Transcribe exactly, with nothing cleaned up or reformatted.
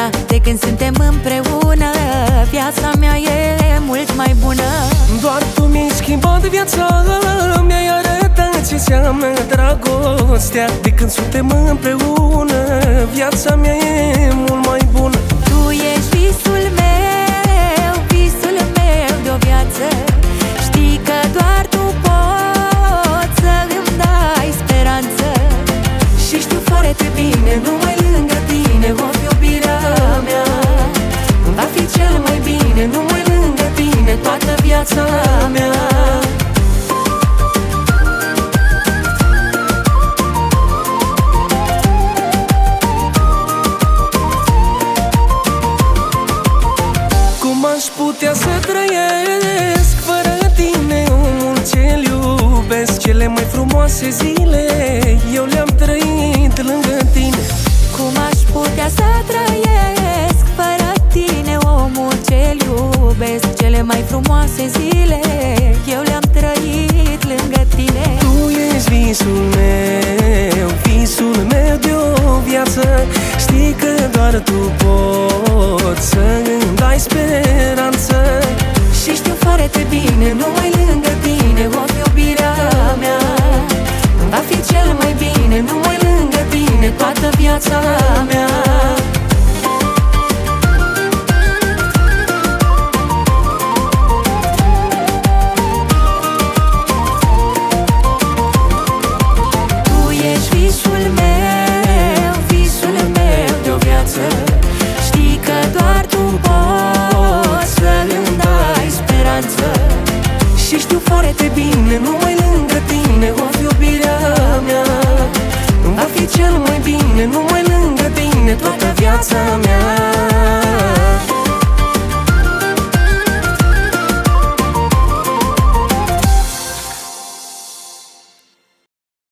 iubirea. De când suntem împreună, viața mea e mult mai bună. Doar tu mi-ai schimbat viața, mi-ai arătat ce înseamnă dragostea. De când suntem împreună, viața mea e mult mai bună. Tu ești visul meu, visul meu de o viață. Știi că doar tu poți să îmi dai speranță. Și știu foarte bine, numai lângă tine o fi iubirea mea. Va fi cel mai bine, numai lângă tine toată viața mea. Cum aș putea să trăiesc fără tine, omul ce-l iubesc? Cele mai frumoase zile eu le-am trăit lângă tine. Cum aș putea să trăiesc fără tine, omul ce-l iubesc? Cele mai frumoase zile eu le-am trăit lângă tine. Tu ești visul meu, visul meu de o viață. Știi că doar tu poți să îmi dai speranță. Și știu foarte bine, numai lângă tine o fi iubirea mea. Va fi cel mai bine, numai lângă tine toată viața mea. Tu ești visul meu, visul meu de o viață. Știi că doar tu poți să îmi dai speranță. Și știu foarte bine, numai lângă tine o fi iubirea mea. Va fi cel mai bine, numai lângă tine toată viața mea.